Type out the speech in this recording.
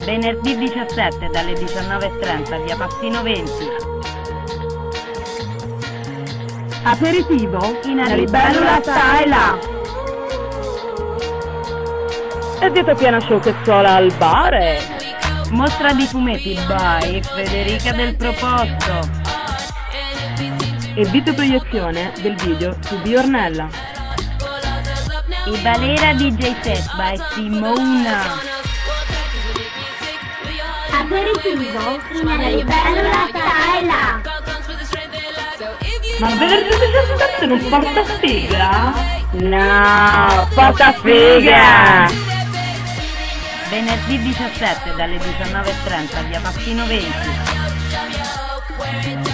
Venerdì 17 dalle 19:30 via Passino 20. Aperitivo In La libellula sta e là. E dieta piena showcazzola al bar. Mostra di fumetti by Federica del Proposto. E videoproiezione del video su Biornella. I Balera DJ set by Simona. Aperitivo La libellula sta e là. Ma venerdì 17 non porta figa? No, Porta figa! Venerdì 17 dalle 19:30 via Passino 20.